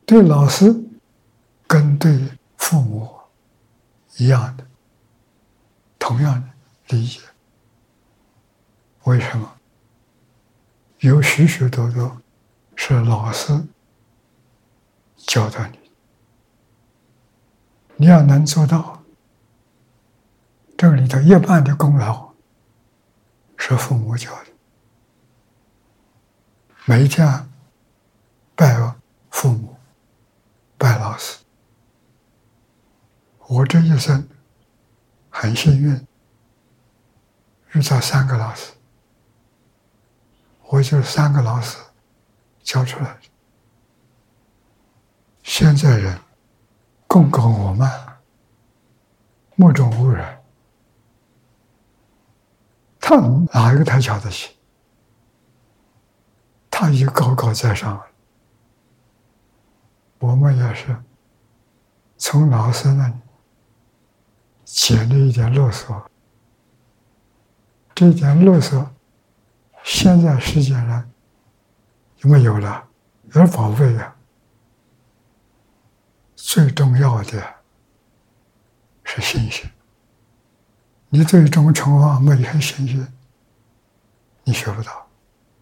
对老师跟对父母一样的，同样的理解。为什么？有许许多多是老师教导你，你要能做到，这里头一半的功劳是父母教的。每一天拜父母，拜老师。我这一生很幸运，遇到3个老师，我就是3个老师教出来的。现在人共高我慢，目中无人，他哪一个他瞧得起？他已高高在上了。我们也是从老师那里捡了一点勒索，这点勒索现在世界上有没有了？有宝贝啊！最重要的是信心。你对这种情况没有信心，你学不到。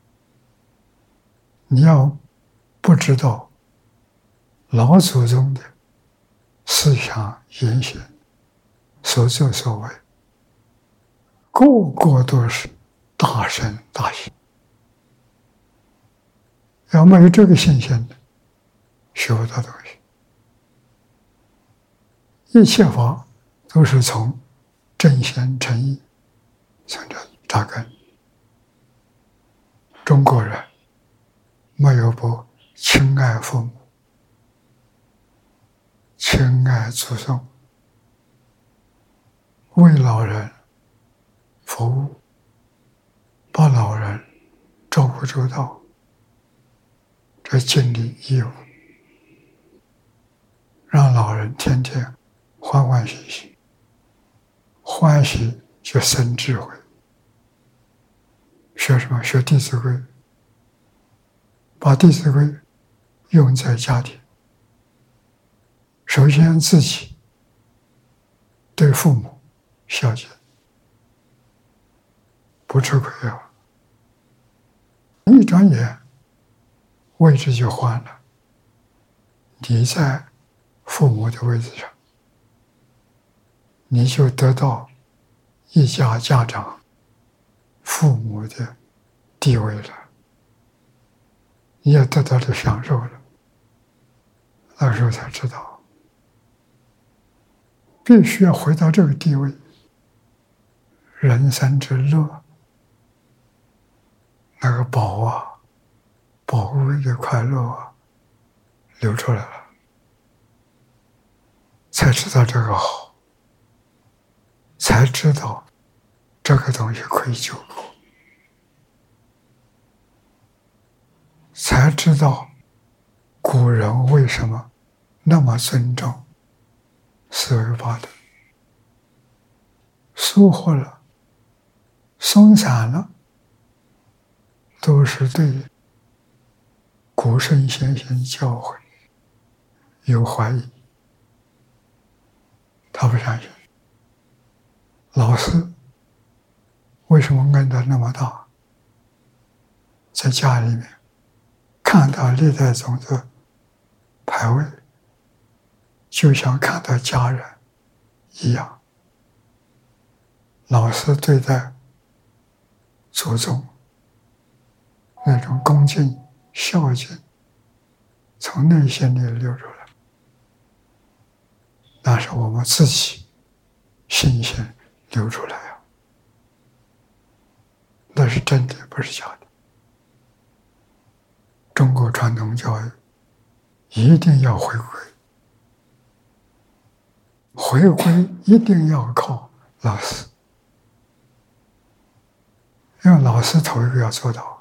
你要不知道老祖宗的思想言行、所作所为，个个都是大圣大贤。要没有这个信心的，学不到东西。一切法都是从正心诚意从这扎根。中国人没有不亲爱父母、亲爱祖宗，为老人服务，把老人照顾周到，这尽力义务，让老人天天欢欢喜喜，欢喜就生智慧。学什么？学《弟子规》，把《弟子规》用在家庭。首先自己对父母孝敬，不吃亏啊！一转眼位置就换了，你在父母的位置上，你就得到一家家长、父母的地位了，你也得到了享受了。那时候才知道，必须要回到这个地位，人生之乐，那个宝啊，宝贵的快乐啊，流出来了，才知道这个好，才知道这个东西可以救苦，才知道古人为什么那么尊重四维八德。疏忽了，松散了，都是对古圣先贤教诲有怀疑，他不相信。老师为什么恩德那么大？在家里面看到历代宗的牌位，就像看到家人一样。老师对待祖宗那种恭敬孝敬，从内心里流出来，那是我们自己信心流出来啊，那是真的，不是假的。中国传统教育一定要回归，回归一定要靠老师，因为老师头一个要做到。